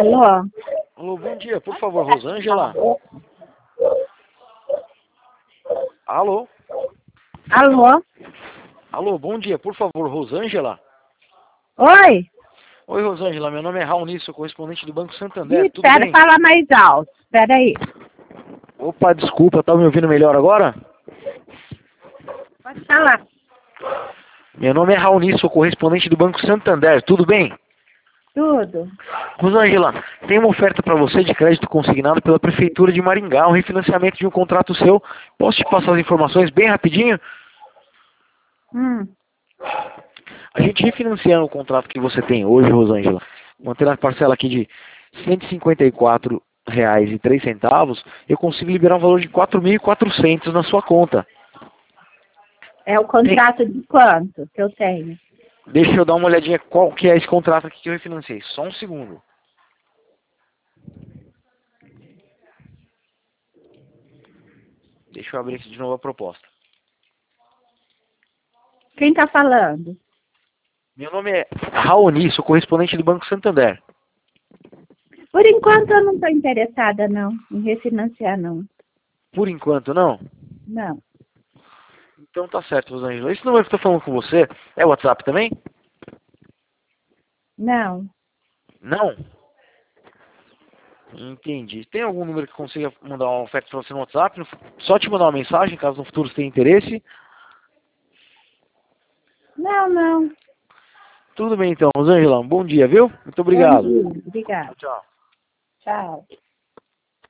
Alô? Alô, bom dia, por favor, Rosângela. Alô? Alô? Alô, bom dia, por favor, Rosângela. Oi? Oi, Rosângela, meu nome é Raoni, sou correspondente do Banco Santander, tudo Espera bem? falar mais alto. Espera aí. Opa, desculpa, tá me ouvindo melhor agora? Pode falar. Meu nome é Raoni, sou correspondente do Banco Santander, tudo bem? Tudo. Rosângela, tem uma oferta para você de crédito consignado pela Prefeitura de Maringá, um refinanciamento de um contrato seu. Posso te passar as informações bem rapidinho? A gente refinanciando o contrato que você tem hoje, Rosângela, mantendo a parcela aqui de R$ 154,03, eu consigo liberar um valor de 4.400 na sua conta. É o contrato de quanto que eu tenho? Deixa eu dar uma olhadinha qual que é esse contrato aqui que eu refinanciei. Só um segundo. Deixa eu abrir aqui de novo a proposta. Quem tá falando? Meu nome é Raoni, sou correspondente do Banco Santander. Por enquanto eu não tô interessada não, em refinanciar não. Por enquanto, não? Não. Então tá certo, Rosângela. Esse número que eu tô falando com você é o WhatsApp também? Não. Não? Entendi. Tem algum número que consiga mandar uma oferta para você no WhatsApp? Só te mandar uma mensagem, caso no futuro você tenha interesse? Não, não. Tudo bem então, Rosângela. Um bom dia, viu? Muito Bom obrigado. dia. Obrigada. Tchau. Tchau.